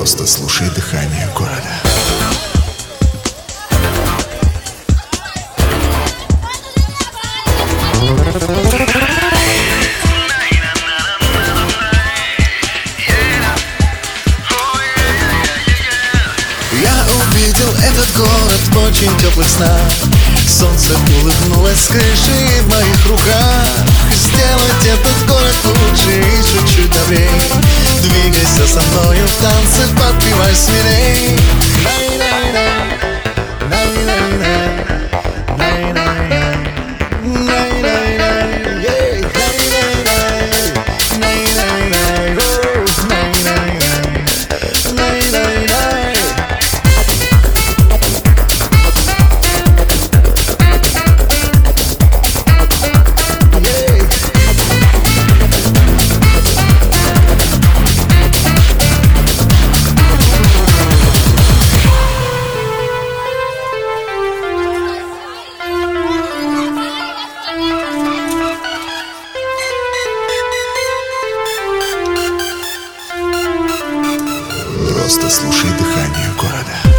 Просто слушай дыхание города. Я увидел этот город в очень теплых снах. Солнце улыбнулось с крыши в моих руках. Сделать этот город лучше и чуть-чуть добрей. Двигайся со мною в танце, подпевай смелей. Просто слушай дыхание города.